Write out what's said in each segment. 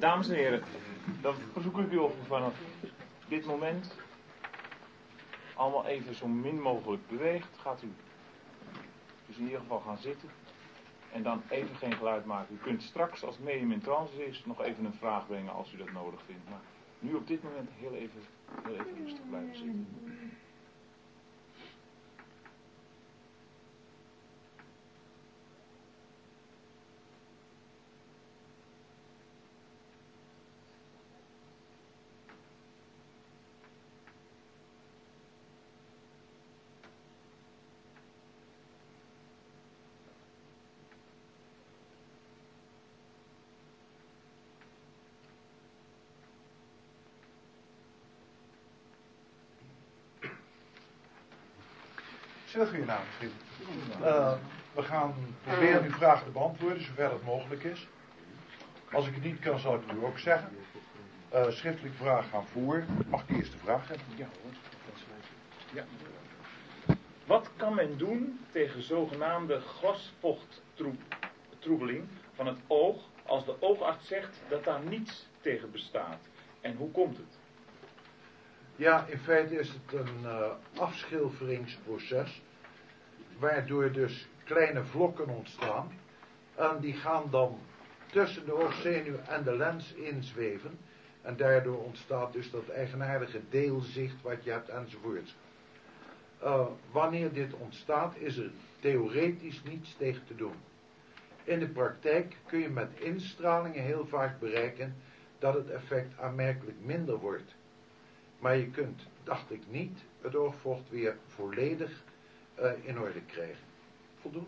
Dames en heren, dan verzoek ik u of u vanaf dit moment allemaal even zo min mogelijk beweegt. Gaat u dus in ieder geval gaan zitten en dan even geen geluid maken. U kunt straks, als het medium in trance is, nog even een vraag brengen als u dat nodig vindt. Maar nu op dit moment heel even rustig blijven zitten. Goedenavond, vrienden. We gaan proberen uw vragen te beantwoorden, zover dat mogelijk is. Als ik het niet kan, zal ik het u ook zeggen. Schriftelijke vragen gaan voor. Mag ik eerst de vraag hebben? Ja hoor. Ja. Wat kan men doen tegen zogenaamde glasvochttroebeling van het oog als de oogarts zegt dat daar niets tegen bestaat? En hoe komt het? Ja, in feite is het een afschilferingsproces, waardoor dus kleine vlokken ontstaan. En die gaan dan tussen de oogzenuw en de lens inzweven. En daardoor ontstaat dus dat eigenaardige deelzicht wat je hebt enzovoorts. Wanneer dit ontstaat, is er theoretisch niets tegen te doen. In de praktijk kun je met instralingen heel vaak bereiken dat het effect aanmerkelijk minder wordt. Maar je kunt, dacht ik niet, het oogvocht weer volledig in orde krijgen. Voldoende?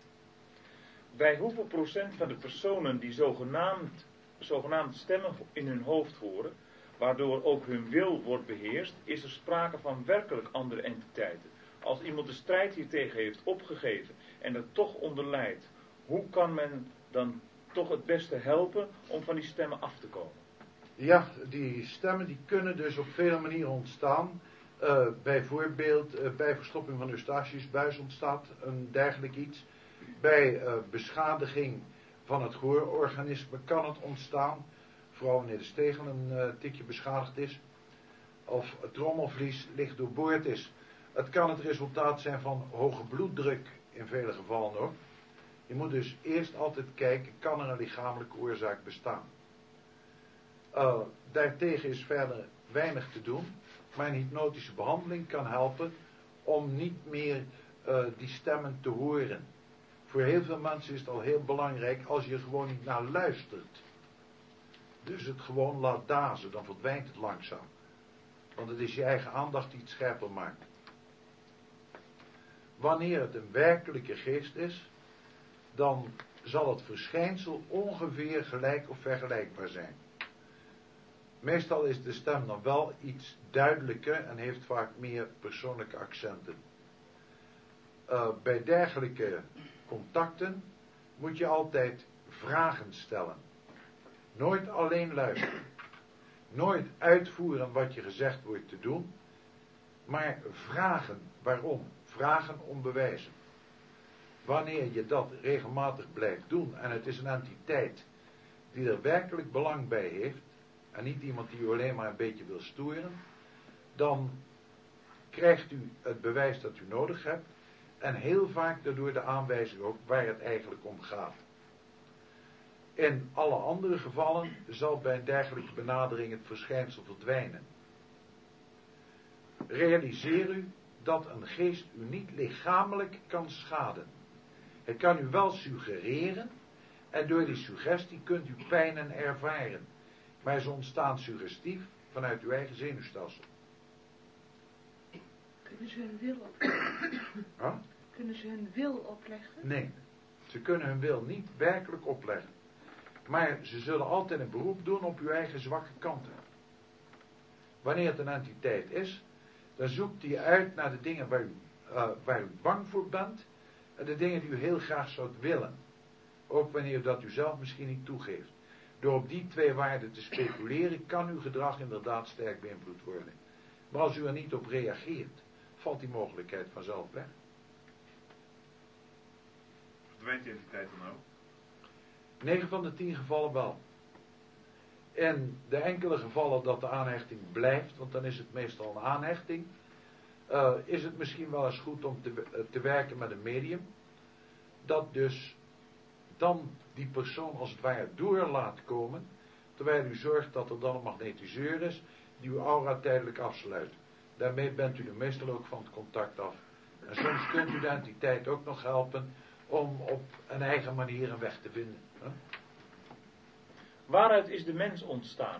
Bij hoeveel procent van de personen die zogenaamd stemmen in hun hoofd horen, waardoor ook hun wil wordt beheerst, is er sprake van werkelijk andere entiteiten? Als iemand de strijd hiertegen heeft opgegeven en er toch onder lijdt, hoe kan men dan toch het beste helpen om van die stemmen af te komen? Ja, die stemmen die kunnen dus op vele manieren ontstaan. Bijvoorbeeld bij verstopping van Eustachiusbuis ontstaat een dergelijk iets. Bij beschadiging van het gehoororganisme kan het ontstaan. Vooral wanneer de stegel een tikje beschadigd is. Of het trommelvlies licht doorboord is. Het kan het resultaat zijn van hoge bloeddruk in vele gevallen ook. Je moet dus eerst altijd kijken, kan er een lichamelijke oorzaak bestaan? Daartegen is verder weinig te doen, maar een hypnotische behandeling kan helpen om niet meer die stemmen te horen. Voor heel veel mensen is het al heel belangrijk als je er gewoon niet naar luistert. Dus het gewoon laat dazen, dan verdwijnt het langzaam. Want het is je eigen aandacht die het scherper maakt. Wanneer het een werkelijke geest is, dan zal het verschijnsel ongeveer gelijk of vergelijkbaar zijn. Meestal is de stem dan wel iets duidelijker en heeft vaak meer persoonlijke accenten. Bij dergelijke contacten moet je altijd vragen stellen. Nooit alleen luisteren. Nooit uitvoeren wat je gezegd wordt te doen. Maar vragen waarom. Vragen om bewijzen. Wanneer je dat regelmatig blijft doen en het is een entiteit die er werkelijk belang bij heeft, en niet iemand die u alleen maar een beetje wil storen, dan krijgt u het bewijs dat u nodig hebt en heel vaak daardoor de aanwijzing ook waar het eigenlijk om gaat. In alle andere gevallen zal bij een dergelijke benadering het verschijnsel verdwijnen. Realiseer u dat een geest u niet lichamelijk kan schaden. Het kan u wel suggereren en door die suggestie kunt u pijnen ervaren. Maar ze ontstaan suggestief vanuit uw eigen zenuwstelsel. Kunnen ze hun wil opleggen? Huh? Kunnen ze hun wil opleggen? Nee, ze kunnen hun wil niet werkelijk opleggen. Maar ze zullen altijd een beroep doen op uw eigen zwakke kanten. Wanneer het een entiteit is, dan zoekt hij uit naar de dingen waar u bang voor bent en de dingen die u heel graag zou willen. Ook wanneer dat u zelf misschien niet toegeeft. Door op die twee waarden te speculeren kan uw gedrag inderdaad sterk beïnvloed worden. Maar als u er niet op reageert, valt die mogelijkheid vanzelf weg. Verdwijnt die entiteit dan ook? 9 van de 10 gevallen wel. In de enkele gevallen dat de aanhechting blijft, want dan is het meestal een aanhechting, is het misschien wel eens goed om te werken met een medium, dat dus dan die persoon als het ware door laat komen, terwijl u zorgt dat er dan een magnetiseur is die uw aura tijdelijk afsluit. Daarmee bent u er meestal ook van het contact af. En soms kunt u de entiteit ook nog helpen om op een eigen manier een weg te vinden. Hè? Waaruit is de mens ontstaan?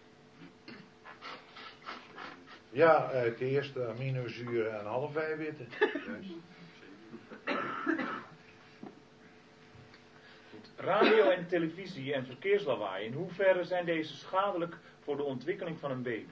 Ja, uit de eerste aminozuren en halve eiwitten. Radio en televisie en verkeerslawaai, in hoeverre zijn deze schadelijk voor de ontwikkeling van een baby?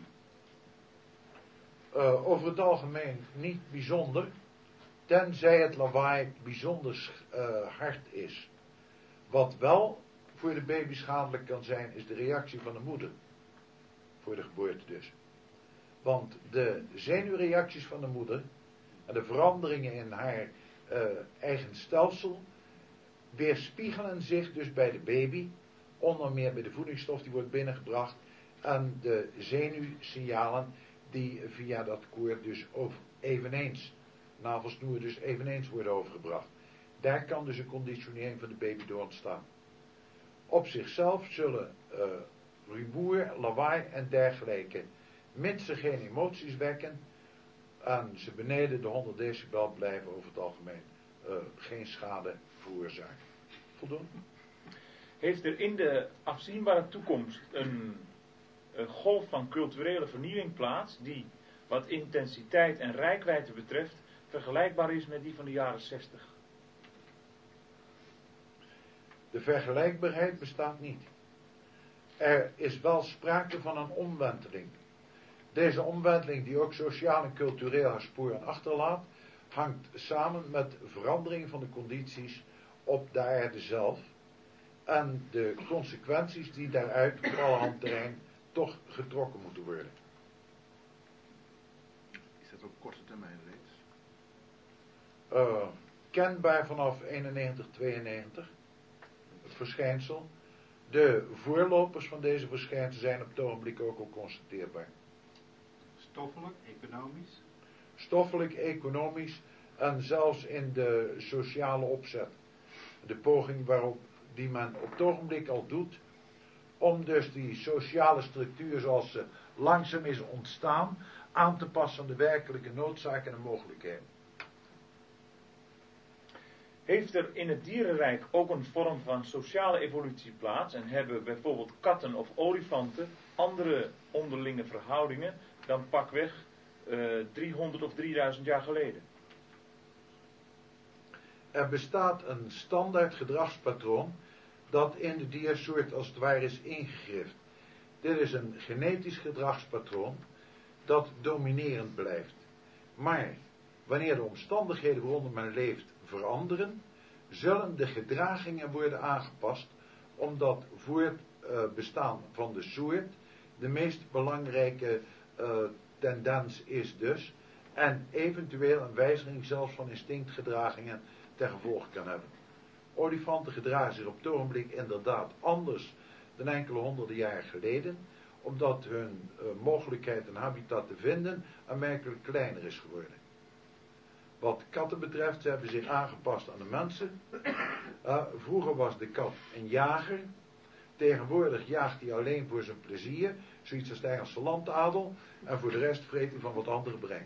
Over het algemeen niet bijzonder, tenzij het lawaai bijzonder hard is. Wat wel voor de baby schadelijk kan zijn, is de reactie van de moeder. Voor de geboorte dus. Want de zenuwreacties van de moeder en de veranderingen in haar eigen stelsel weerspiegelen zich dus bij de baby, onder meer bij de voedingsstof die wordt binnengebracht en de zenuwsignalen die via dat koord dus eveneens, navelsnoer dus eveneens worden overgebracht. Daar kan dus een conditionering van de baby door ontstaan. Op zichzelf zullen rumoer, lawaai en dergelijke, mits ze geen emoties wekken en ze beneden de 100 decibel blijven, over het algemeen geen schade veroorzaken. Voldoende? Heeft er in de afzienbare toekomst een golf van culturele vernieuwing plaats die, wat intensiteit en reikwijdte betreft, vergelijkbaar is met die van de jaren 60? De vergelijkbaarheid bestaat niet. Er is wel sprake van een omwenteling. Deze omwenteling, die ook sociaal en cultureel haar sporen achterlaat, hangt samen met verandering van de condities op de aarde zelf en de consequenties die daaruit op allerhand terrein toch getrokken moeten worden. Is dat op korte termijn reeds? Kenbaar vanaf 91, 92, het verschijnsel. De voorlopers van deze verschijnselen zijn op het ogenblik ook al constateerbaar. Stoffelijk, economisch? Stoffelijk, economisch en zelfs in de sociale opzet. De poging die men op het ogenblik al doet om dus die sociale structuur zoals ze langzaam is ontstaan aan te passen aan de werkelijke noodzaken en mogelijkheden. Heeft er in het dierenrijk ook een vorm van sociale evolutie plaats en hebben bijvoorbeeld katten of olifanten andere onderlinge verhoudingen dan pakweg 300 of 3000 jaar geleden? Er bestaat een standaard gedragspatroon dat in de diersoort als het ware is ingegrift. Dit is een genetisch gedragspatroon dat dominerend blijft. Maar wanneer de omstandigheden waaronder men leeft veranderen, zullen de gedragingen worden aangepast, omdat voor het bestaan van de soort de meest belangrijke tendens is dus, en eventueel een wijziging zelfs van instinctgedragingen ten gevolge kan hebben. Olifanten gedragen zich op het ogenblik inderdaad anders dan enkele honderden jaar geleden, omdat hun mogelijkheid een habitat te vinden aanmerkelijk kleiner is geworden. Wat katten betreft, ze hebben zich aangepast aan de mensen. Vroeger was de kat een jager. Tegenwoordig jaagt hij alleen voor zijn plezier, zoiets als de Engelse landadel, en voor de rest vreet hij van wat anderen brengen.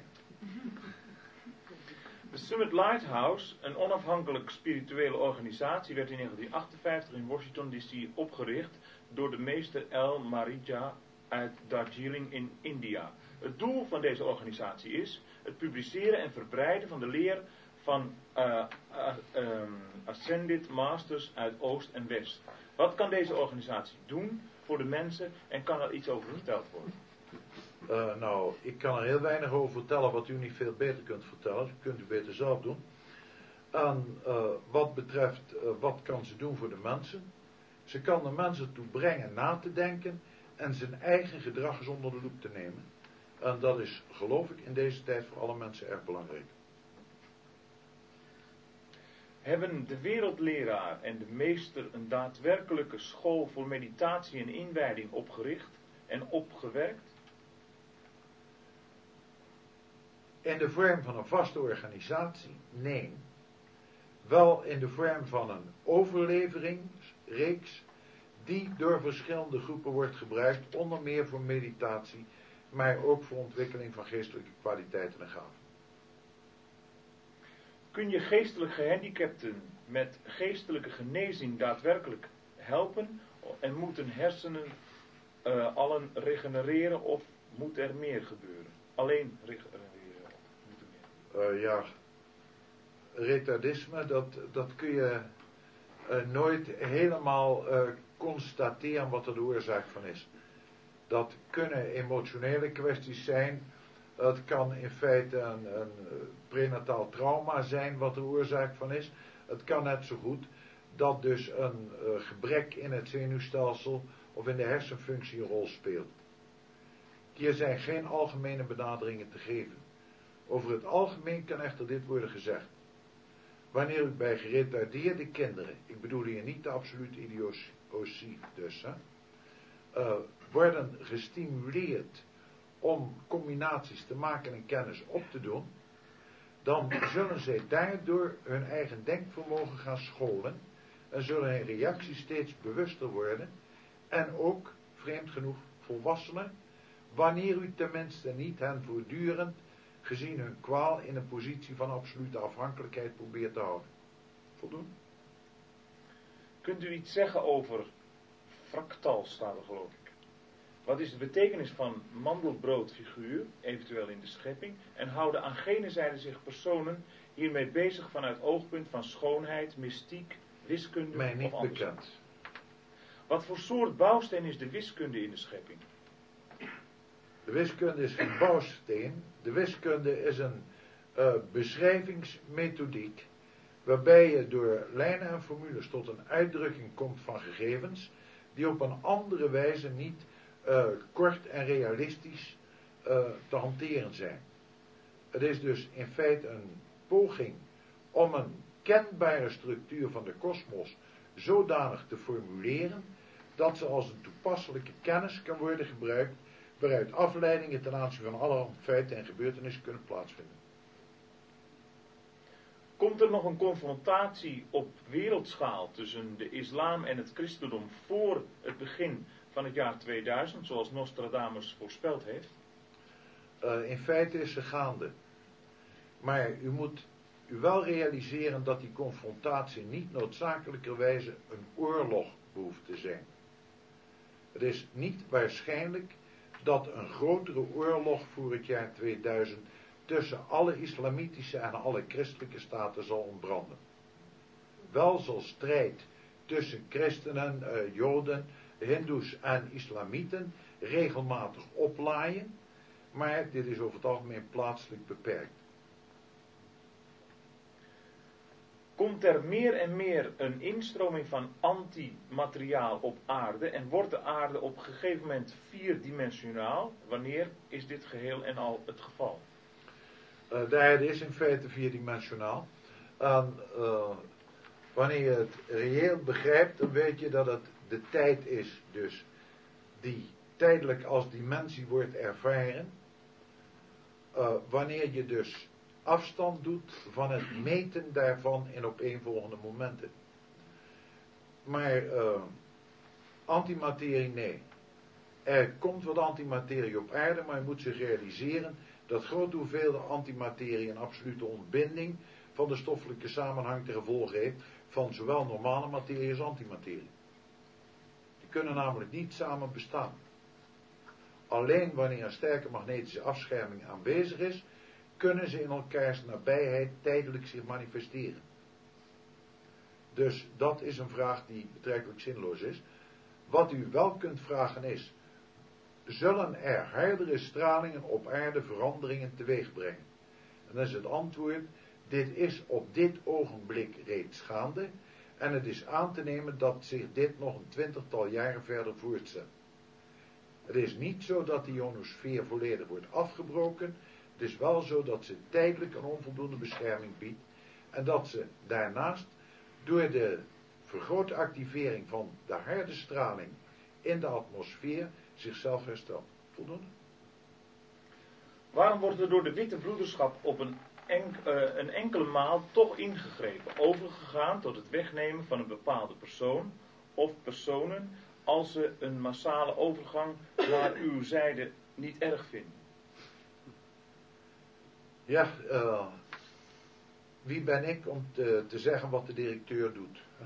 De Summit Lighthouse, een onafhankelijk spirituele organisatie, werd in 1958 in Washington D.C. opgericht door de meester L. Marija uit Darjeeling in India. Het doel van deze organisatie is het publiceren en verbreiden van de leer van Ascended Masters uit Oost en West. Wat kan deze organisatie doen voor de mensen en kan er iets over verteld worden? Nou, ik kan er heel weinig over vertellen wat u niet veel beter kunt vertellen. Dat kunt u beter zelf doen. En wat betreft, wat kan ze doen voor de mensen? Ze kan de mensen toe brengen na te denken en zijn eigen gedrag eens onder de loep te nemen. En dat is, geloof ik, in deze tijd voor alle mensen erg belangrijk. Hebben de wereldleraar en de meester een daadwerkelijke school voor meditatie en inwijding opgericht en opgewerkt? In de vorm van een vaste organisatie? Nee. Wel in de vorm van een overleveringsreeks die door verschillende groepen wordt gebruikt, onder meer voor meditatie, maar ook voor ontwikkeling van geestelijke kwaliteiten en gaven. Kun je geestelijk gehandicapten met geestelijke genezing daadwerkelijk helpen en moeten hersenen allen regenereren of moet er meer gebeuren? Alleen regenereren of moet er meer? Ja, retardisme, dat kun je nooit helemaal constateren wat er de oorzaak van is. Dat kunnen emotionele kwesties zijn. Het kan in feite een prenataal trauma zijn wat de oorzaak van is. Het kan net zo goed dat dus een gebrek in het zenuwstelsel of in de hersenfunctie een rol speelt. Hier zijn geen algemene benaderingen te geven. Over het algemeen kan echter dit worden gezegd. Wanneer u bij geretardeerde kinderen, ik bedoel hier niet de absolute idiotie dus, worden gestimuleerd om combinaties te maken en kennis op te doen, dan zullen zij daardoor hun eigen denkvermogen gaan scholen en zullen hun reacties steeds bewuster worden en ook, vreemd genoeg, volwassenen, wanneer u tenminste niet hen voortdurend, gezien hun kwaal, in een positie van absolute afhankelijkheid probeert te houden. Voldoen? Kunt u iets zeggen over fractal, staat er geloof ik. Wat is de betekenis van mandelbroodfiguur, eventueel in de schepping, en houden aan gene zijde zich personen hiermee bezig vanuit oogpunt van schoonheid, mystiek, wiskunde Mij niet of anders? bekend. Wat voor soort bouwsteen is de wiskunde in de schepping? De wiskunde is geen bouwsteen. De wiskunde is een beschrijvingsmethodiek waarbij je door lijnen en formules tot een uitdrukking komt van gegevens die op een andere wijze niet kort en realistisch te hanteren zijn. Het is dus in feite een poging om een kenbare structuur van de kosmos zodanig te formuleren dat ze als een toepasselijke kennis kan worden gebruikt waaruit afleidingen ten aanzien van allerlei feiten en gebeurtenissen kunnen plaatsvinden. Komt er nog een confrontatie op wereldschaal tussen de islam en het christendom voor het begin van het jaar 2000, zoals Nostradamus voorspeld heeft? In feite is ze gaande. Maar u moet u wel realiseren dat die confrontatie niet noodzakelijkerwijze een oorlog behoeft te zijn. Het is niet waarschijnlijk dat een grotere oorlog voor het jaar 2000 tussen alle islamitische en alle christelijke staten zal ontbranden. Wel zal strijd tussen christenen, joden, hindoes en islamieten regelmatig oplaaien, maar dit is over het algemeen plaatselijk beperkt. Komt er meer en meer een instroming van antimateriaal op aarde en wordt de aarde op een gegeven moment vierdimensionaal? Wanneer is dit geheel en al het geval? De aarde is in feite vierdimensionaal. Wanneer je het reëel begrijpt, dan weet je dat het de tijd is dus die tijdelijk als dimensie wordt ervaren. Wanneer je dus afstand doet van het meten daarvan in opeenvolgende momenten. Maar antimaterie, nee. Er komt wat antimaterie op aarde, maar je moet zich realiseren dat grote hoeveelheden antimaterie een absolute ontbinding van de stoffelijke samenhang ten gevolge heeft van zowel normale materie als antimaterie. Die kunnen namelijk niet samen bestaan. Alleen wanneer een sterke magnetische afscherming aanwezig is, kunnen ze in elkaars nabijheid tijdelijk zich manifesteren. Dus dat is een vraag die betrekkelijk zinloos is. Wat u wel kunt vragen is, zullen er hardere stralingen op aarde veranderingen teweeg brengen? En dan is het antwoord, dit is op dit ogenblik reeds gaande en het is aan te nemen dat zich dit nog een 20-tal jaren verder voortzet. Het is niet zo dat de ionosfeer volledig wordt afgebroken. Het is wel zo dat ze tijdelijk een onvoldoende bescherming biedt en dat ze daarnaast door de vergrote activering van de harde straling in de atmosfeer zichzelf herstelt. Voldoende? Waarom wordt er door de witte broederschap op een enkele maal toch ingegrepen, overgegaan tot het wegnemen van een bepaalde persoon of personen, als ze een massale overgang naar uw zijde niet erg vinden? Ja, wie ben ik om te zeggen wat de directeur doet? Hè?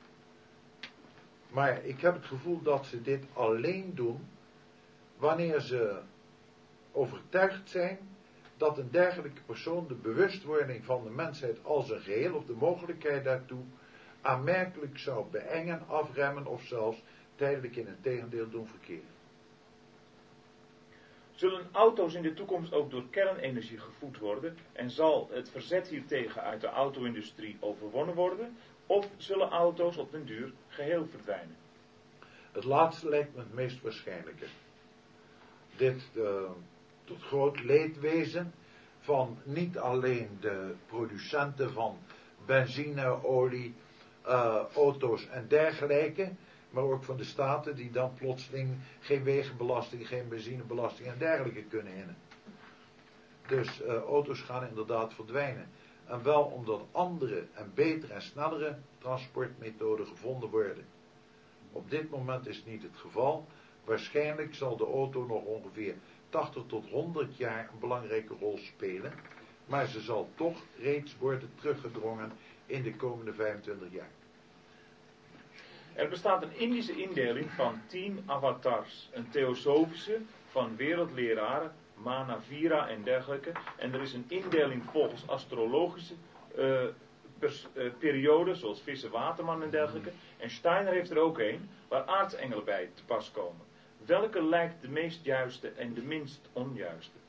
Maar ik heb het gevoel dat ze dit alleen doen wanneer ze overtuigd zijn dat een dergelijke persoon de bewustwording van de mensheid als een geheel, of de mogelijkheid daartoe, aanmerkelijk zou beëngen, afremmen of zelfs tijdelijk in het tegendeel doen verkeren. Zullen auto's in de toekomst ook door kernenergie gevoed worden en zal het verzet hiertegen uit de auto-industrie overwonnen worden, of zullen auto's op den duur geheel verdwijnen? Het laatste lijkt me het meest waarschijnlijke. Dit tot groot leedwezen van niet alleen de producenten van benzine, olie, auto's en dergelijke, maar ook van de staten die dan plotseling geen wegenbelasting, geen benzinebelasting en dergelijke kunnen innen. Dus auto's gaan inderdaad verdwijnen. En wel omdat andere en betere en snellere transportmethoden gevonden worden. Op dit moment is het niet het geval. Waarschijnlijk zal de auto nog ongeveer 80 tot 100 jaar een belangrijke rol spelen. Maar ze zal toch reeds worden teruggedrongen in de komende 25 jaar. Er bestaat een Indische indeling van 10 avatars. Een theosofische van wereldleraren, Manavira en dergelijke. En er is een indeling volgens astrologische perioden, zoals Vissen, Waterman en dergelijke. En Steiner heeft er ook een, waar aartsengelen bij te pas komen. Welke lijkt de meest juiste en de minst onjuiste?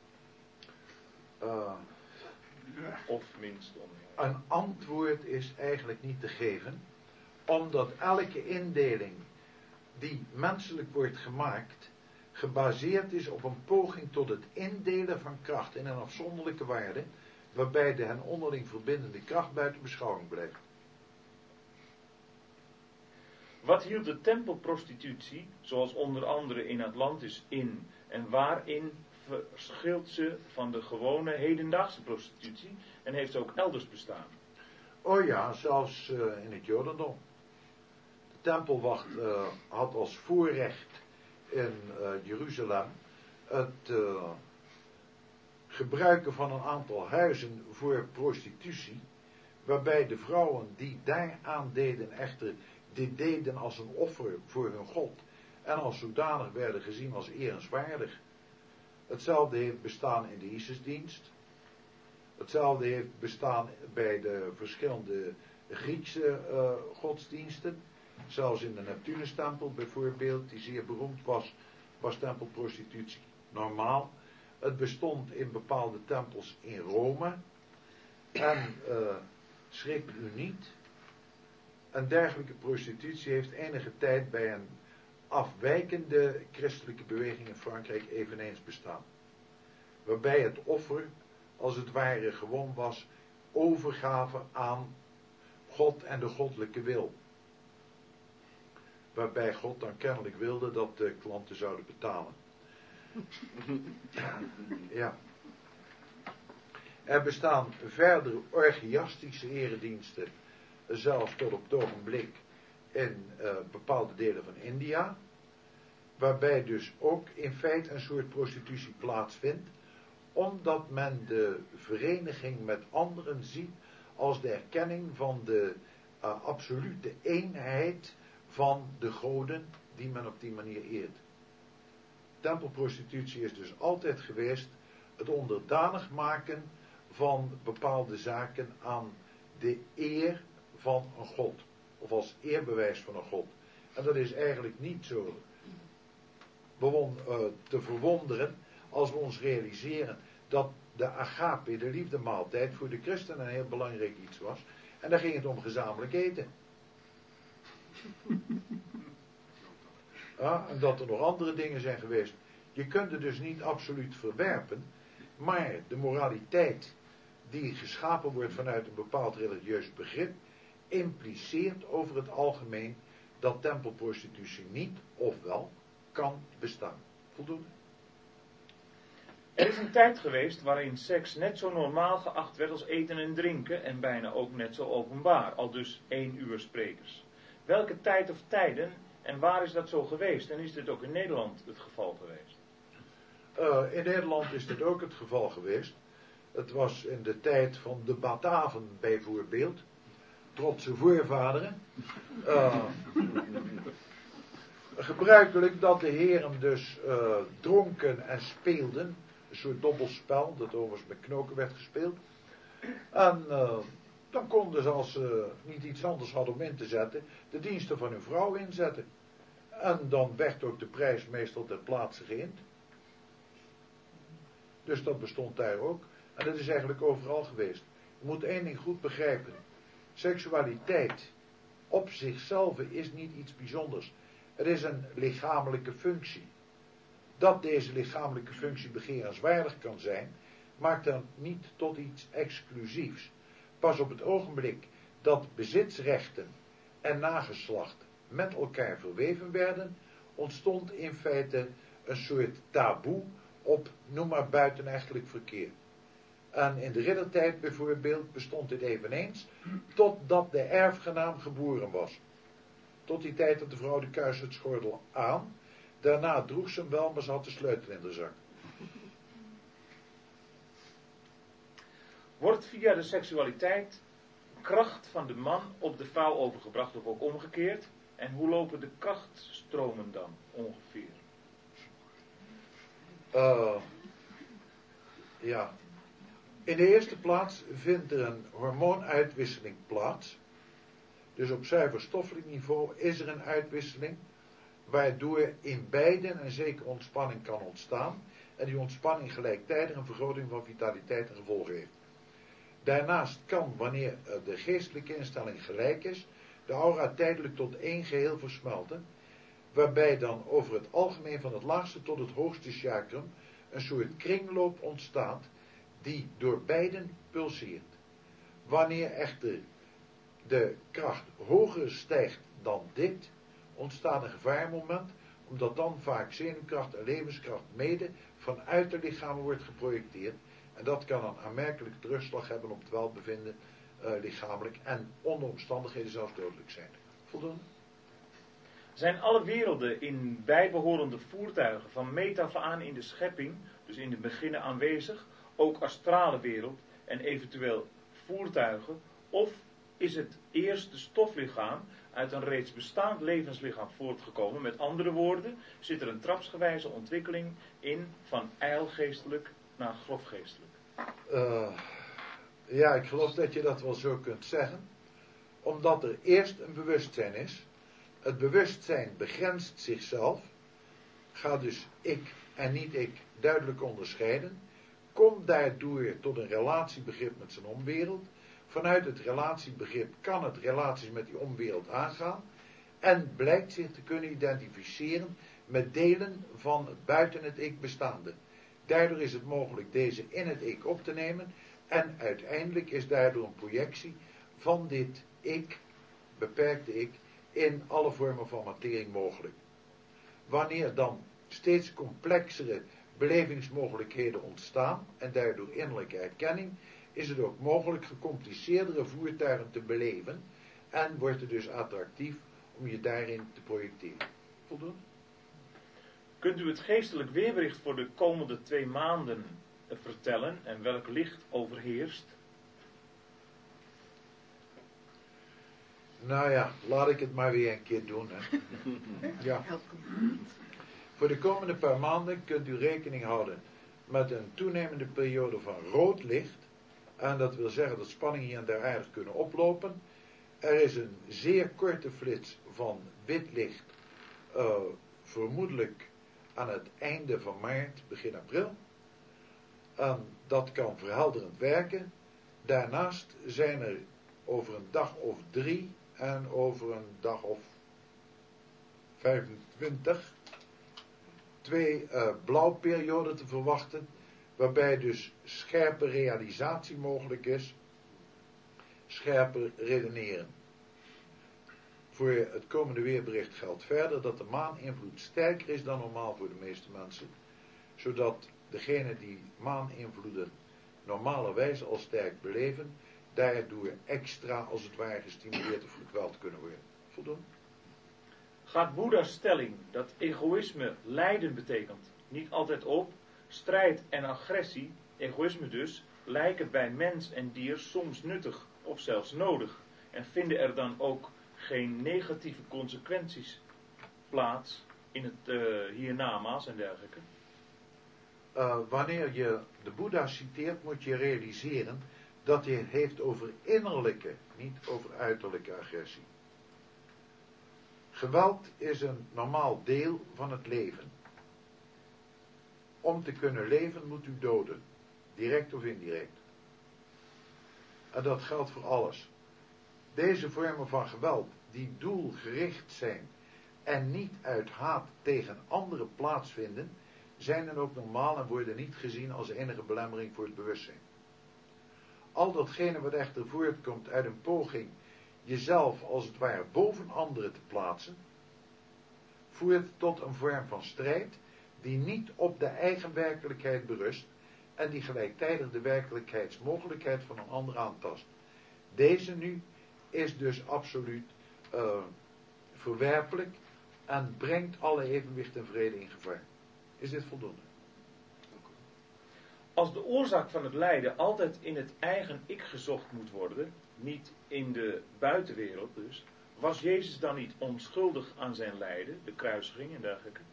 Of minst onjuiste? Een antwoord is eigenlijk niet te geven, omdat elke indeling die menselijk wordt gemaakt, gebaseerd is op een poging tot het indelen van kracht in een afzonderlijke waarde, waarbij de hen onderling verbindende kracht buiten beschouwing blijft. Wat hield de tempelprostitutie, zoals onder andere in Atlantis, in? En waarin verschilt ze van de gewone hedendaagse prostitutie? En heeft ze ook elders bestaan? Oh ja, zelfs in het Jodendom. De tempelwacht had als voorrecht in Jeruzalem het gebruiken van een aantal huizen voor prostitutie, waarbij de vrouwen die daaraan deden echter dit deden als een offer voor hun God en als zodanig werden gezien als erenswaardig. Hetzelfde heeft bestaan in de Isisdienst. Hetzelfde heeft bestaan bij de verschillende Griekse godsdiensten. Zelfs in de Neptunustempel bijvoorbeeld, die zeer beroemd was tempelprostitutie normaal. Het bestond in bepaalde tempels in Rome. En schrik u niet, een dergelijke prostitutie heeft enige tijd bij een afwijkende christelijke beweging in Frankrijk eveneens bestaan. Waarbij het offer, als het ware, gewoon was overgave aan God en de goddelijke wil. Waarbij God dan kennelijk wilde dat de klanten zouden betalen. Ja. Er bestaan verder orgiastische erediensten, zelfs tot op het ogenblik in bepaalde delen van India, waarbij dus ook in feite een soort prostitutie plaatsvindt, omdat men de vereniging met anderen ziet als de erkenning van de absolute eenheid van de goden die men op die manier eert. Tempelprostitutie is dus altijd geweest het onderdanig maken van bepaalde zaken aan de eer van een god, of als eerbewijs van een god. En dat is eigenlijk niet zo te verwonderen als we ons realiseren dat de agape, de liefdemaaltijd, voor de christenen een heel belangrijk iets was. En daar ging het om gezamenlijk eten. Ja, en dat er nog andere dingen zijn geweest. Je kunt het dus niet absoluut verwerpen, maar de moraliteit die geschapen wordt vanuit een bepaald religieus begrip, impliceert over het algemeen dat tempelprostitutie niet, ofwel, kan bestaan. Voldoende? Er is een tijd geweest waarin seks net zo normaal geacht werd als eten en drinken en bijna ook net zo openbaar, al dus 1 uur sprekers. Welke tijd of tijden en waar is dat zo geweest? En is dit ook in Nederland het geval geweest? In Nederland is dit ook het geval geweest. Het was in de tijd van de Bataven bijvoorbeeld, trotse voorvaderen, gebruikelijk dat de heren dus dronken en speelden, een soort dobbelspel, dat overigens met knoken werd gespeeld. En dan konden ze, als ze niet iets anders hadden om in te zetten, de diensten van hun vrouw inzetten. En dan werd ook de prijs meestal ter plaatse geïnd. Dus dat bestond daar ook. En dat is eigenlijk overal geweest. Je moet één ding goed begrijpen. Seksualiteit op zichzelf is niet iets bijzonders. Het is een lichamelijke functie. Dat deze lichamelijke functie begerenswaardig kan zijn, maakt dat niet tot iets exclusiefs. Pas op het ogenblik dat bezitsrechten en nageslacht met elkaar verweven werden, ontstond in feite een soort taboe op, noem maar, buitenechtelijk verkeer. En in de riddertijd bijvoorbeeld bestond dit eveneens, totdat de erfgenaam geboren was. Tot die tijd had de vrouw de kuisheidsgordel aan, daarna droeg ze hem wel, maar ze had de sleutel in de zak. Wordt via de seksualiteit kracht van de man op de vrouw overgebracht of ook omgekeerd? En hoe lopen de krachtstromen dan ongeveer? Ja. In de eerste plaats vindt er een hormoonuitwisseling plaats. Dus op zuiver stoffelijk niveau is er een uitwisseling, waardoor in beiden een zekere ontspanning kan ontstaan. En die ontspanning gelijktijdig een vergroting van vitaliteit en gevolgen heeft. Daarnaast kan, wanneer de geestelijke instelling gelijk is, de aura tijdelijk tot één geheel versmelten, waarbij dan over het algemeen van het laagste tot het hoogste chakrum een soort kringloop ontstaat, die door beiden pulseert. Wanneer echter de kracht hoger stijgt dan dit, ontstaat een gevaarmoment, omdat dan vaak zenuwkracht en levenskracht mede vanuit de lichamen wordt geprojecteerd. En dat kan een aanmerkelijke terugslag hebben op het welbevinden lichamelijk en onder omstandigheden zelfs dodelijk zijn. Voldoende? Zijn alle werelden in bijbehorende voertuigen van meet af aan in de schepping, dus in het begin aanwezig, ook astrale wereld en eventueel voertuigen, of is het eerste stoflichaam uit een reeds bestaand levenslichaam voortgekomen? Met andere woorden, zit er een trapsgewijze ontwikkeling in van ijlgeestelijk naar grofgeestelijk? Ja, ik geloof dat je dat wel zo kunt zeggen. Omdat er eerst een bewustzijn is. Het bewustzijn begrenst zichzelf. Gaat dus ik en niet ik duidelijk onderscheiden. Komt daardoor tot een relatiebegrip met zijn omwereld. Vanuit het relatiebegrip kan het relaties met die omwereld aangaan. En blijkt zich te kunnen identificeren met delen van buiten het ik bestaande. Daardoor is het mogelijk deze in het ik op te nemen. En uiteindelijk is daardoor een projectie van dit ik, beperkte ik, in alle vormen van materie mogelijk. Wanneer dan steeds complexere belevingsmogelijkheden ontstaan en daardoor innerlijke erkenning, is het ook mogelijk gecompliceerdere voertuigen te beleven en wordt het dus attractief om je daarin te projecteren. Voldoende? Kunt u het geestelijk weerbericht voor de komende 2 maanden vertellen en welk licht overheerst? Nou ja, laat ik het maar weer een keer doen. Hè. Ja. Voor de komende paar maanden kunt u rekening houden met een toenemende periode van rood licht. En dat wil zeggen dat spanningen hier en daar aardig kunnen oplopen. Er is een zeer korte flits van wit licht, vermoedelijk aan het einde van maart, begin april. En dat kan verhelderend werken. Daarnaast zijn er over een dag of 3 en over een dag of 25 2 blauwperioden te verwachten, waarbij dus scherpe realisatie mogelijk is, scherper redeneren. Voor het komende weerbericht geldt verder dat de maaninvloed sterker is dan normaal voor de meeste mensen, zodat degenen die maaninvloeden normalerwijs al sterk beleven, daardoor extra als het ware gestimuleerd of gekweld kunnen worden. Voldoen? Gaat Boeddha's stelling dat egoïsme lijden betekent niet altijd op? Strijd en agressie, egoïsme dus, lijken bij mens en dier soms nuttig of zelfs nodig en vinden er dan ook geen negatieve consequenties plaats in het hiernamaals en dergelijke? Wanneer je de Boeddha citeert, moet je realiseren dat hij het heeft over innerlijke, niet over uiterlijke agressie. Geweld is een normaal deel van het leven. Om te kunnen leven moet u doden, direct of indirect. En dat geldt voor alles. Deze vormen van geweld, die doelgericht zijn en niet uit haat tegen anderen plaatsvinden, zijn dan ook normaal en worden niet gezien als enige belemmering voor het bewustzijn. Al datgene wat echter voortkomt uit een poging jezelf als het ware boven anderen te plaatsen, voert tot een vorm van strijd die niet op de eigen werkelijkheid berust en die gelijktijdig de werkelijkheidsmogelijkheid van een ander aantast. Deze nu is dus absoluut verwerpelijk en brengt alle evenwicht en vrede in gevaar. Is dit voldoende? Als de oorzaak van het lijden altijd in het eigen ik gezocht moet worden, niet in de buitenwereld dus, was Jezus dan niet onschuldig aan zijn lijden, de kruisiging en dergelijke?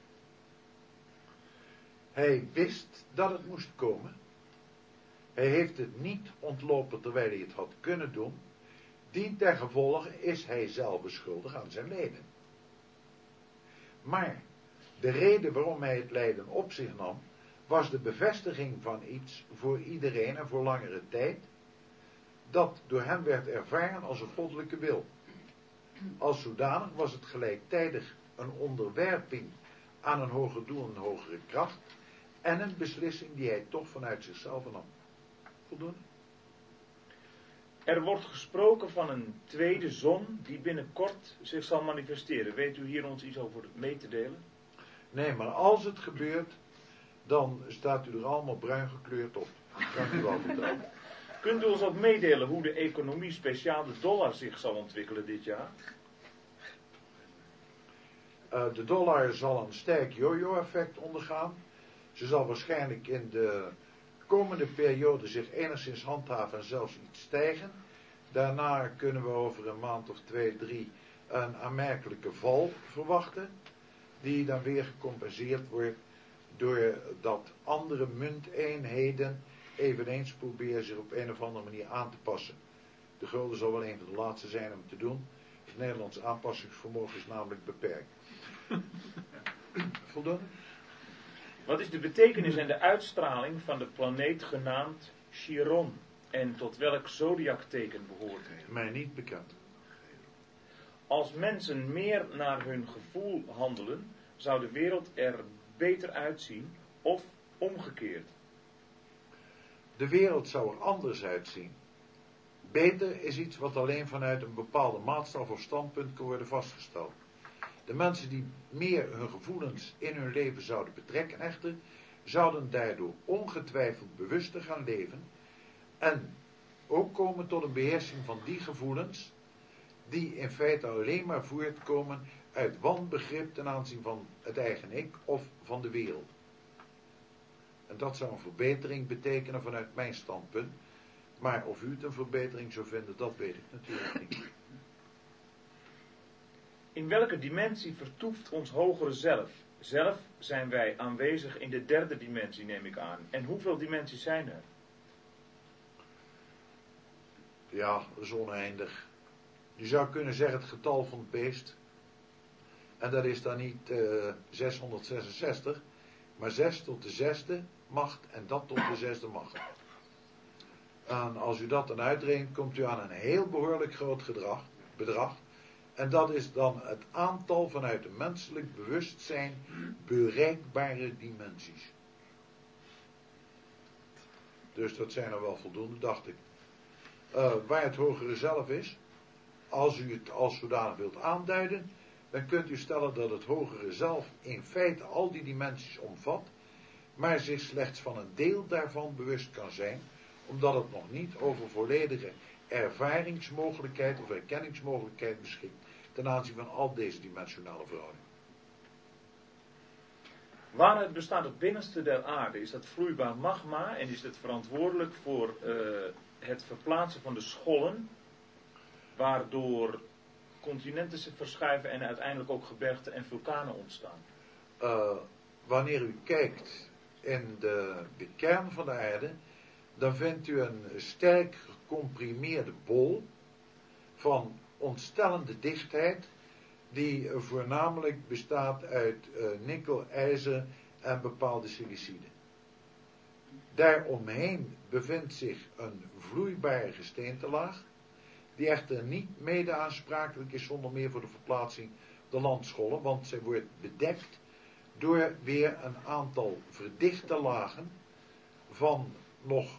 Hij wist dat het moest komen. Hij heeft het niet ontlopen terwijl hij het had kunnen doen. Dientengevolge is hij zelf beschuldigd aan zijn lijden. Maar de reden waarom hij het lijden op zich nam, was de bevestiging van iets voor iedereen en voor langere tijd, dat door hem werd ervaren als een goddelijke wil. Als zodanig was het gelijktijdig een onderwerping aan een hoger doel en een hogere kracht, en een beslissing die hij toch vanuit zichzelf nam. Voldoende? Er wordt gesproken van een tweede zon die binnenkort zich zal manifesteren. Weet u hier ons iets over mee te delen? Nee, maar als het gebeurt, dan staat u er allemaal bruin gekleurd op. Dat kan ik u wel vertellen. Kunt u ons ook meedelen hoe de economie, speciaal de dollar, zich zal ontwikkelen dit jaar? De dollar zal een sterk yo-yo-effect ondergaan. Ze zal waarschijnlijk in de komende periode zich enigszins handhaven en zelfs iets stijgen. Daarna kunnen we over een maand of 2, 3 een aanmerkelijke val verwachten, die dan weer gecompenseerd wordt doordat andere munteenheden eveneens proberen zich op een of andere manier aan te passen. De gulden zal wel een van de laatste zijn om te doen. Het Nederlands aanpassingsvermogen is namelijk beperkt. Voldoende? Wat is de betekenis en de uitstraling van de planeet genaamd Chiron? En tot welk zodiakteken behoort hij? Mij niet bekend. Als mensen meer naar hun gevoel handelen, zou de wereld er beter uitzien of omgekeerd? De wereld zou er anders uitzien. Beter is iets wat alleen vanuit een bepaalde maatstaf of standpunt kan worden vastgesteld. De mensen die meer hun gevoelens in hun leven zouden betrekken echter, zouden daardoor ongetwijfeld bewuster gaan leven en ook komen tot een beheersing van die gevoelens die in feite alleen maar voortkomen uit wanbegrip ten aanzien van het eigen ik of van de wereld. En dat zou een verbetering betekenen vanuit mijn standpunt, maar of u het een verbetering zou vinden, dat weet ik natuurlijk niet. In welke dimensie vertoeft ons hogere zelf? Zelf zijn wij aanwezig in de derde dimensie, neem ik aan. En hoeveel dimensies zijn er? Ja, dat is oneindig. Je zou kunnen zeggen het getal van het beest. En dat is dan niet 666, maar 6 tot de 6e macht en dat tot de 6e macht. En als u dat dan uitrekent, komt u aan een heel behoorlijk groot bedrag. En dat is dan het aantal vanuit het menselijk bewustzijn bereikbare dimensies. Dus dat zijn er wel voldoende, dacht ik. Waar het hogere zelf is, als u het als zodanig wilt aanduiden, dan kunt u stellen dat het hogere zelf in feite al die dimensies omvat, maar zich slechts van een deel daarvan bewust kan zijn, omdat het nog niet over volledige ervaringsmogelijkheid of erkenningsmogelijkheid beschikt ten aanzien van al deze dimensionale verhoudingen. Waaruit bestaat het binnenste der aarde? Is dat vloeibaar magma en is het verantwoordelijk voor het verplaatsen van de schollen, waardoor continenten zich verschuiven en uiteindelijk ook gebergten en vulkanen ontstaan? Wanneer u kijkt in de kern van de aarde, dan vindt u een sterk gecomprimeerde bol van ontstellende dichtheid, die voornamelijk bestaat uit nikkel, ijzer en bepaalde siliciden. Daaromheen bevindt zich een vloeibare gesteentelaag, die echter niet mede aansprakelijk is zonder meer voor de verplaatsing de landschollen, want zij wordt bedekt door weer een aantal verdichte lagen van nog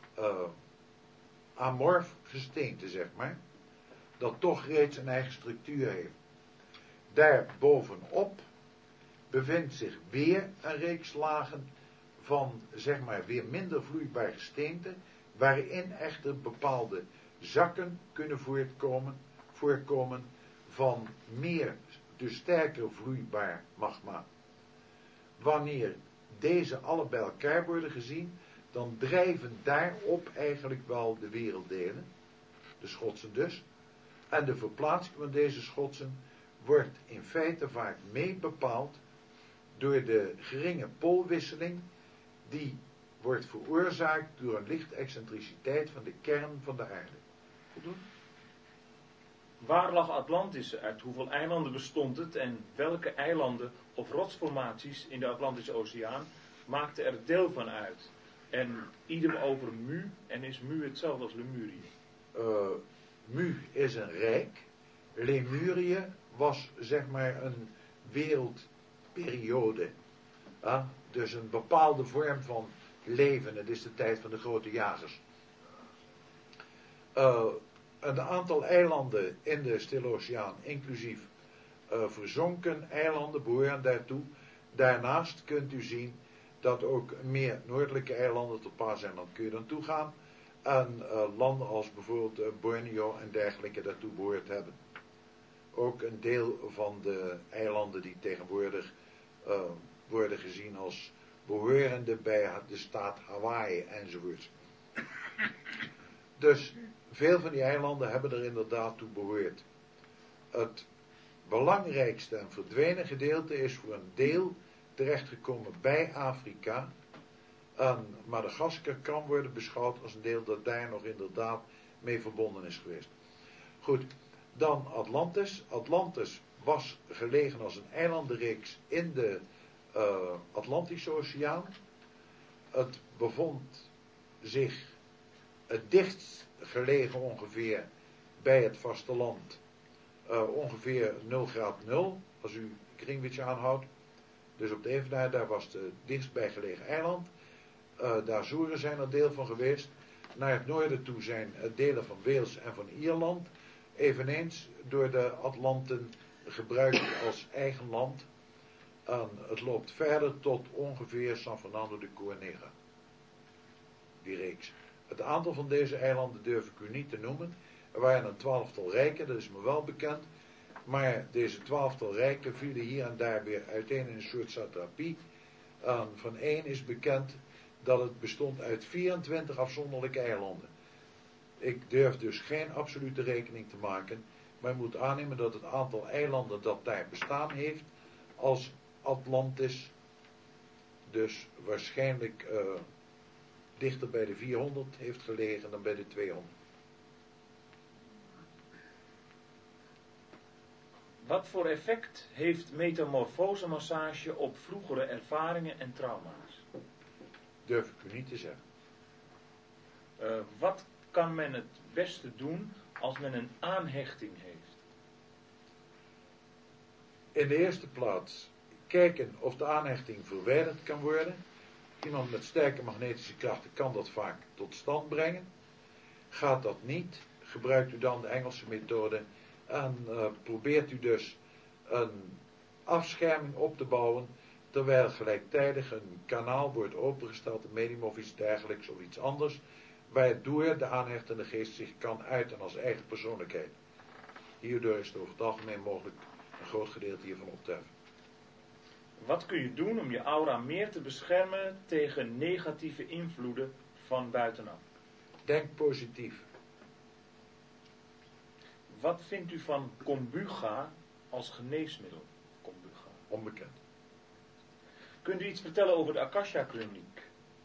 amorf gesteente, zeg maar, dat toch reeds een eigen structuur heeft. Daar bovenop bevindt zich weer een reeks lagen van, zeg maar, weer minder vloeibaar gesteente, waarin echter bepaalde zakken kunnen voorkomen van meer, dus sterker vloeibaar magma. Wanneer deze alle bij elkaar worden gezien, dan drijven daarop eigenlijk wel de werelddelen, de schotsen dus, en de verplaatsing van deze schotsen wordt in feite vaak mee bepaald door de geringe poolwisseling die wordt veroorzaakt door een lichte excentriciteit van de kern van de aarde. Voldoende? Waar lag Atlantis? Uit hoeveel eilanden bestond het en welke eilanden of rotsformaties in de Atlantische Oceaan maakten er deel van uit? En idem over Mu, en is Mu hetzelfde als Lemurië? Mu is een rijk. Lemurië was, zeg maar, een wereldperiode. Dus een bepaalde vorm van leven. Het is de tijd van de grote jagers. Een aantal eilanden in de Stille Oceaan, inclusief verzonken eilanden, behoren daartoe. Daarnaast kunt u zien dat ook meer noordelijke eilanden, tot Paaseiland kun je dan toegaan, en landen als bijvoorbeeld Borneo en dergelijke daartoe behoord hebben. Ook een deel van de eilanden die tegenwoordig worden gezien als behorende bij de staat Hawaii enzovoort. Dus veel van die eilanden hebben er inderdaad toe behoord. Het belangrijkste en verdwenen gedeelte is voor een deel terechtgekomen bij Afrika. En Madagaskar kan worden beschouwd als een deel dat daar nog inderdaad mee verbonden is geweest. Goed, dan Atlantis. Atlantis was gelegen als een eilandenreeks in de Atlantische Oceaan. Het bevond zich het dichtst gelegen ongeveer bij het vasteland. Ongeveer 0 graad 0, als u Greenwich aanhoudt. Dus op de Evenaar, daar was het dichtstbij gelegen eiland. De Azoren zijn er deel van geweest. Naar het noorden toe zijn delen van Wales en van Ierland eveneens door de Atlanten gebruikt als eigen land. En het loopt verder tot ongeveer San Fernando de Cornega. Die reeks. Het aantal van deze eilanden durf ik u niet te noemen. Er waren een 12-tal rijken, dat is me wel bekend. Maar deze 12-tal rijken vielen hier en daar weer uiteen in een soort satrapie. Van één is bekend dat het bestond uit 24 afzonderlijke eilanden. Ik durf dus geen absolute rekening te maken, maar je moet aannemen dat het aantal eilanden dat daar bestaan heeft als Atlantis dus waarschijnlijk dichter bij de 400 heeft gelegen dan bij de 200. Wat voor effect heeft metamorfosemassage op vroegere ervaringen en trauma's? Durf ik u niet te zeggen. Wat kan men het beste doen als men een aanhechting heeft? In de eerste plaats kijken of de aanhechting verwijderd kan worden. Iemand met sterke magnetische krachten kan dat vaak tot stand brengen. Gaat dat niet, gebruikt u dan de Engelse methode En probeert u dus een afscherming op te bouwen, terwijl gelijktijdig een kanaal wordt opengesteld, een medium of iets dergelijks of iets anders, waardoor de aanhechtende geest zich kan uiten als eigen persoonlijkheid. Hierdoor is het over het algemeen mogelijk een groot gedeelte hiervan op te heffen. Wat kun je doen om je aura meer te beschermen tegen negatieve invloeden van buitenaf? Denk positief. Wat vindt u van kombucha als geneesmiddel? Kombucha. Onbekend. Kunt u iets vertellen over de Akasha-kroniek?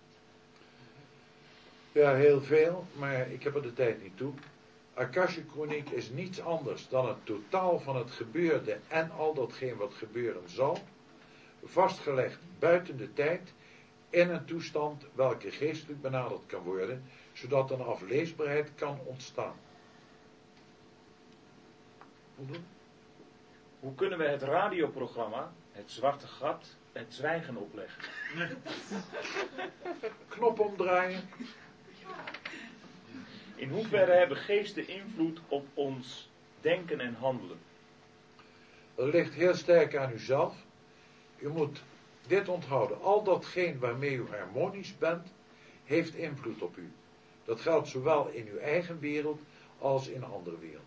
Ja, heel veel, maar ik heb er de tijd niet toe. Akasha-kroniek is niets anders dan het totaal van het gebeurde en al datgene wat gebeuren zal, vastgelegd buiten de tijd, in een toestand welke geestelijk benaderd kan worden, zodat een afleesbaarheid kan ontstaan. Hoe kunnen we het radioprogramma, het zwarte gat, het zwijgen opleggen? Knop omdraaien. In hoeverre hebben geesten invloed op ons denken en handelen? Dat ligt heel sterk aan uzelf. U moet dit onthouden. Al datgene waarmee u harmonisch bent, heeft invloed op u. Dat geldt zowel in uw eigen wereld als in andere werelden.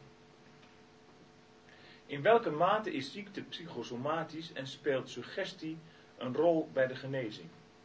In welke mate is ziekte psychosomatisch en speelt suggestie een rol bij de genezing?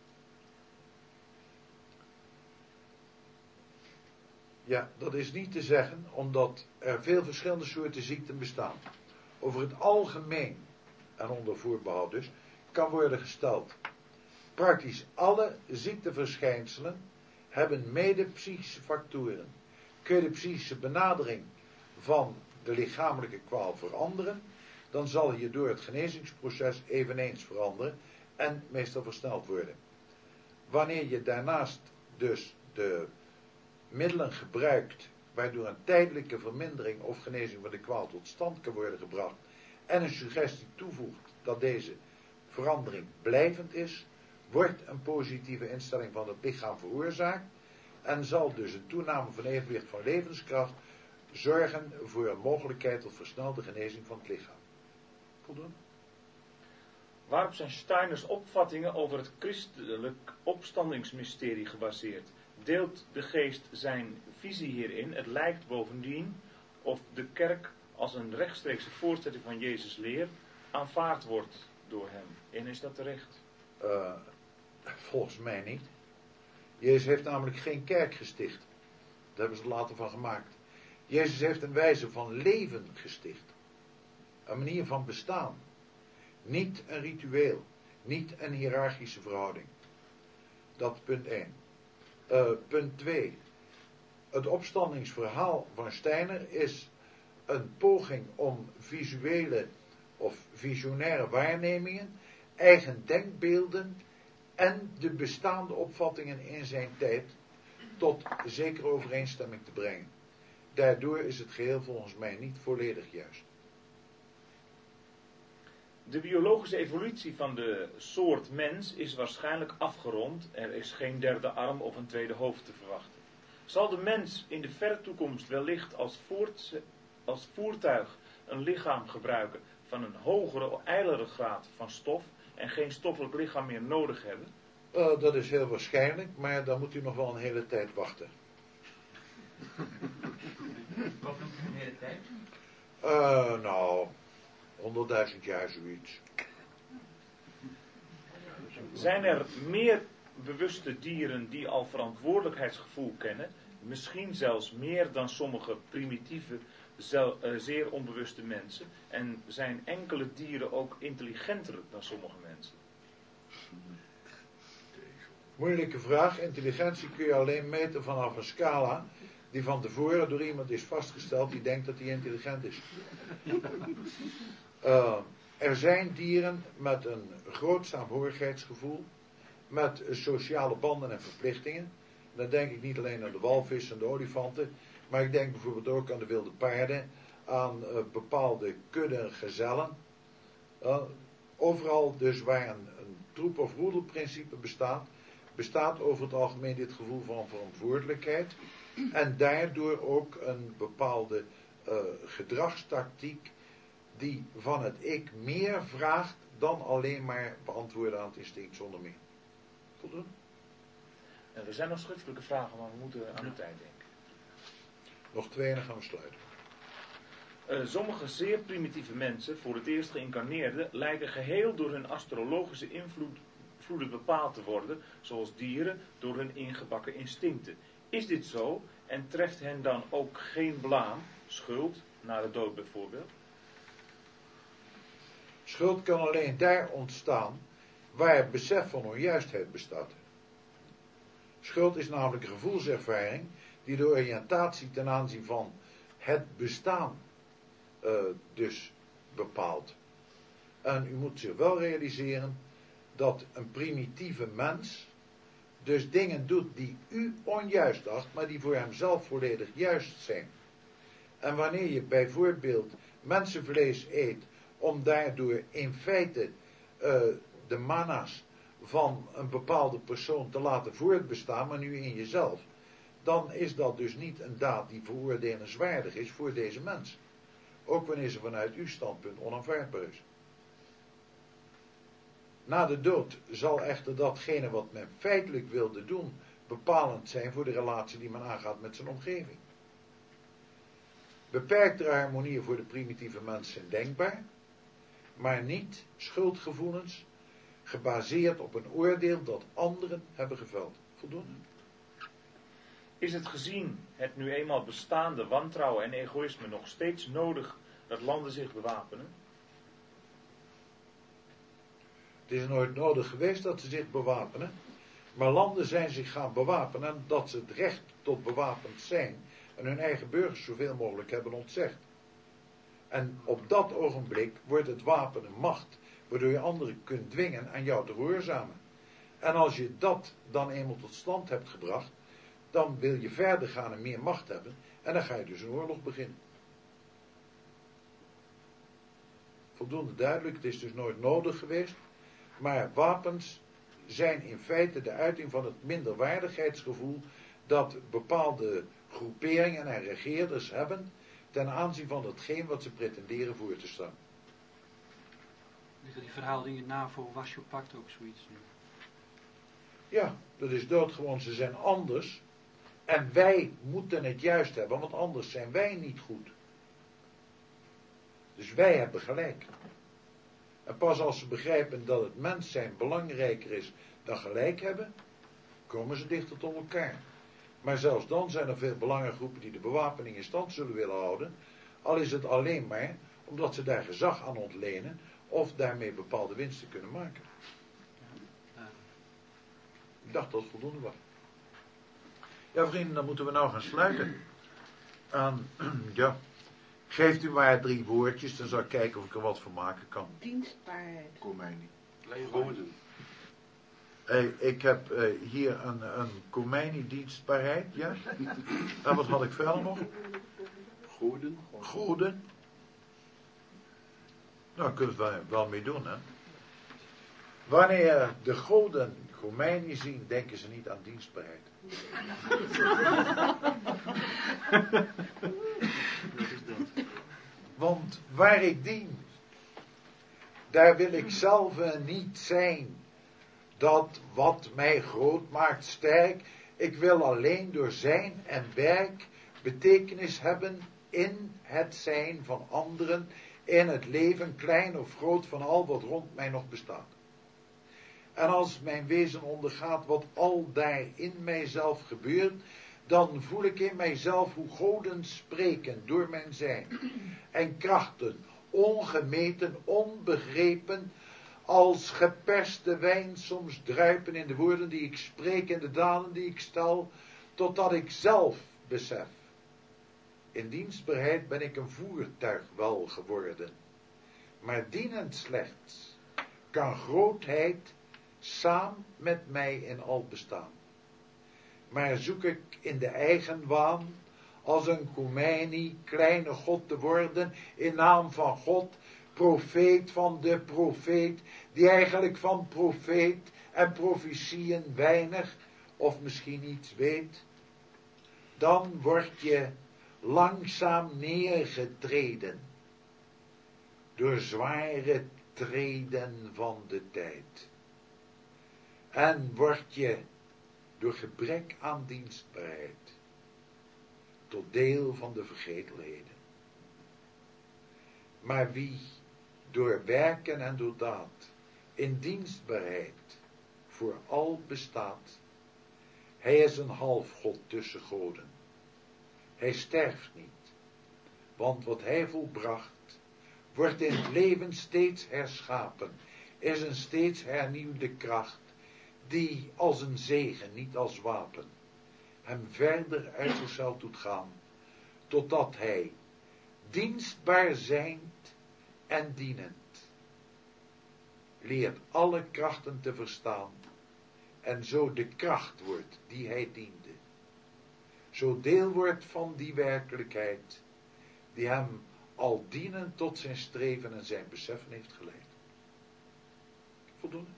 Ja, dat is niet te zeggen, omdat er veel verschillende soorten ziekten bestaan. Over het algemeen, en onder voorbehoud dus, kan worden gesteld: praktisch alle ziekteverschijnselen hebben mede psychische factoren. Kun je de psychische benadering van de lichamelijke kwaal veranderen, dan zal je door het genezingsproces eveneens veranderen en meestal versneld worden. Wanneer je daarnaast dus de middelen gebruikt waardoor een tijdelijke vermindering of genezing van de kwaal tot stand kan worden gebracht en een suggestie toevoegt dat deze verandering blijvend is, wordt een positieve instelling van het lichaam veroorzaakt en zal dus een toename van evenwicht van levenskracht zorgen voor een mogelijkheid tot versnelde genezing van het lichaam. Voldoende? Waarop zijn Steiners opvattingen over het christelijk opstandingsmysterie gebaseerd? Deelt de geest zijn visie hierin? Het lijkt bovendien of de kerk als een rechtstreekse voortzetting van Jezus' leer aanvaard wordt door hem. En is dat terecht? Volgens mij niet. Jezus heeft namelijk geen kerk gesticht. Daar hebben ze er later van gemaakt. Jezus heeft een wijze van leven gesticht. Een manier van bestaan. Niet een ritueel. Niet een hiërarchische verhouding. Dat punt 1. Punt 2. Het opstandingsverhaal van Steiner is een poging om visuele of visionaire waarnemingen, eigen denkbeelden en de bestaande opvattingen in zijn tijd tot zekere overeenstemming te brengen. Daardoor is het geheel volgens mij niet volledig juist. De biologische evolutie van de soort mens is waarschijnlijk afgerond. Er is geen derde arm of een tweede hoofd te verwachten. Zal de mens in de verre toekomst wellicht als voertuig een lichaam gebruiken van een hogere, ijlere graad van stof en geen stoffelijk lichaam meer nodig hebben? Dat is heel waarschijnlijk, maar dan moet u nog wel een hele tijd wachten. Wat doet u een hele tijd? Nou, 100.000 jaar zoiets. Zijn er meer bewuste dieren die al verantwoordelijkheidsgevoel kennen, misschien zelfs meer dan sommige primitieve, zeer onbewuste mensen, en zijn enkele dieren ook intelligenter dan sommige mensen? Moeilijke vraag. Intelligentie kun je alleen meten vanaf een scala die van tevoren door iemand is vastgesteld die denkt dat hij intelligent is. Er zijn dieren met een groot saamhorigheidsgevoel, met sociale banden en verplichtingen. Dan denk ik niet alleen aan de walvissen en de olifanten, maar ik denk bijvoorbeeld ook aan de wilde paarden, aan bepaalde kudden gezellen. Overal dus waar een troep- of roedelprincipe bestaat over het algemeen dit gevoel van verantwoordelijkheid en daardoor ook een bepaalde gedragstactiek die van het ik meer vraagt dan alleen maar beantwoorden aan het instinct zonder meer. Voldoende? Er zijn nog schriftelijke vragen, maar we moeten aan de tijd denken. Nog 2 en dan gaan we sluiten. Sommige zeer primitieve mensen, voor het eerst geïncarneerden, lijken geheel door hun astrologische invloeden bepaald te worden, zoals dieren door hun ingebakken instincten. Is dit zo en treft hen dan ook geen blaam, schuld, na de dood bijvoorbeeld? Schuld kan alleen daar ontstaan waar het besef van onjuistheid bestaat. Schuld is namelijk een gevoelservaring die de oriëntatie ten aanzien van het bestaan dus bepaalt. En u moet zich wel realiseren dat een primitieve mens dus dingen doet die u onjuist acht, maar die voor hemzelf volledig juist zijn. En wanneer je bijvoorbeeld mensenvlees eet om daardoor in feite de mana's van een bepaalde persoon te laten voortbestaan, maar nu in jezelf, dan is dat dus niet een daad die veroordelenswaardig is voor deze mens. Ook wanneer ze vanuit uw standpunt onaanvaardbaar is. Na de dood zal echter datgene wat men feitelijk wilde doen bepalend zijn voor de relatie die men aangaat met zijn omgeving. Beperktere harmonieën voor de primitieve mens zijn denkbaar, maar niet schuldgevoelens gebaseerd op een oordeel dat anderen hebben geveld. Voldoende? Is het gezien het nu eenmaal bestaande wantrouwen en egoïsme nog steeds nodig dat landen zich bewapenen? Het is nooit nodig geweest dat ze zich bewapenen, maar landen zijn zich gaan bewapenen dat ze het recht tot bewapend zijn en hun eigen burgers zoveel mogelijk hebben ontzegd. En op dat ogenblik wordt het wapen een macht, waardoor je anderen kunt dwingen aan jou te gehoorzamen. En als je dat dan eenmaal tot stand hebt gebracht, dan wil je verder gaan en meer macht hebben, en dan ga je dus een oorlog beginnen. Voldoende duidelijk, het is dus nooit nodig geweest, maar wapens zijn in feite de uiting van het minderwaardigheidsgevoel dat bepaalde groeperingen en regeerders hebben ten aanzien van hetgeen wat ze pretenderen voor te staan. Liggen die verhoudingen na voor Warschau-pact ook zoiets nu? Ja, dat is doodgewoon, ze zijn anders en wij moeten het juist hebben, want anders zijn wij niet goed. Dus wij hebben gelijk. En pas als ze begrijpen dat het mens zijn belangrijker is dan gelijk hebben, komen ze dichter tot elkaar. Maar zelfs dan zijn er veel belangengroepen die de bewapening in stand zullen willen houden, al is het alleen maar omdat ze daar gezag aan ontlenen of daarmee bepaalde winsten kunnen maken. Ik dacht dat het voldoende was. Ja, vrienden, dan moeten we nou gaan sluiten. Ja, geeft u maar 3 woordjes, dan zal ik kijken of ik er wat van maken kan. Dienstbaarheid. Komijnie. Goden. Ik heb hier een Khomeini-dienstbaarheid, ja. En wat had ik verder nog? Goden. Goden. Nou, daar kunnen we wel mee doen, hè. Wanneer de goden Khomeini zien, denken ze niet aan dienstbaarheid. Want waar ik dien, daar wil ik zelf niet zijn. Dat wat mij groot maakt sterk. Ik wil alleen door zijn en werk betekenis hebben in het zijn van anderen, in het leven, klein of groot, van al wat rond mij nog bestaat. En als mijn wezen ondergaat wat al daar in mijzelf gebeurt, dan voel ik in mijzelf hoe goden spreken door mijn zijn. En krachten, ongemeten, onbegrepen, als geperste wijn soms druipen in de woorden die ik spreek en de daden die ik stel, totdat ik zelf besef. In dienstbaarheid ben ik een voertuig wel geworden, maar dienend slechts kan grootheid saam met mij in al bestaan. Maar zoek ik in de eigen waan als een Khomeini kleine God te worden in naam van God, profeet van de profeet, die eigenlijk van profeet en profetieën weinig of misschien iets weet, dan word je langzaam neergetreden door zware treden van de tijd. En word je door gebrek aan dienstbaarheid tot deel van de vergetelheden. Maar wie door werken en door daad in dienstbaarheid voor al bestaat, hij is een halfgod tussen goden. Hij sterft niet, want wat hij volbracht, wordt in het leven steeds herschapen, is een steeds hernieuwde kracht, die als een zegen, niet als wapen, hem verder uit zichzelf doet gaan, totdat hij dienstbaar zijnd en dienend leert alle krachten te verstaan en zo de kracht wordt die hij diende, zo deel wordt van die werkelijkheid die hem al dienend tot zijn streven en zijn beseffen heeft geleid. Voldoende?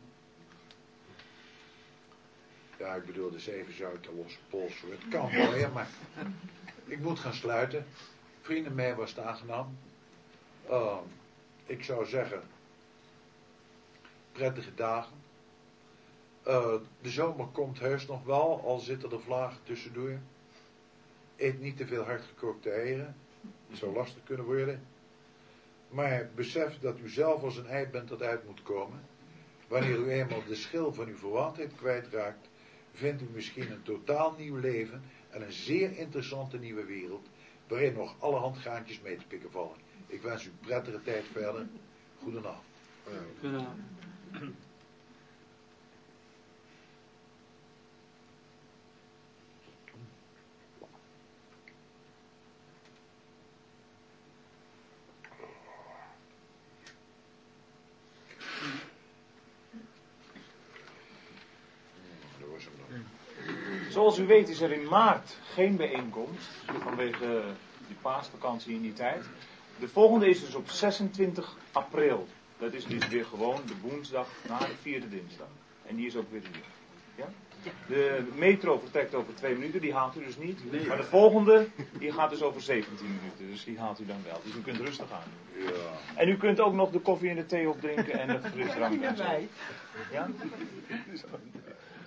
Ja, ik bedoel, dus even zo uit de losse pols. Het kan wel, ja, maar ik moet gaan sluiten. Vrienden, mij was het aangenaam. Ik zou zeggen, prettige dagen. De zomer komt heus nog wel, al zitten er vlagen tussendoor. Eet niet te veel hardgekookte eieren. Het zou lastig kunnen worden. Maar besef dat u zelf als een ei bent dat uit moet komen. Wanneer u eenmaal de schil van uw verwantheid kwijtraakt, vindt u misschien een totaal nieuw leven en een zeer interessante nieuwe wereld, waarin nog allerhand gaantjes mee te pikken vallen. Ik wens u prettige tijd verder. Goedenavond. Goedenavond. Zoals u weet is er in maart geen bijeenkomst, vanwege die paasvakantie in die tijd. De volgende is dus op 26 april. Dat is dus weer gewoon de woensdag na de vierde dinsdag. En die is ook weer hier. Ja? De metro vertrekt over 2 minuten, die haalt u dus niet. Maar de volgende, die gaat dus over 17 minuten. Dus die haalt u dan wel. Dus u kunt rustig aan doen. Ja. En u kunt ook nog de koffie en de thee opdrinken en de frisdrank en zo. Ja?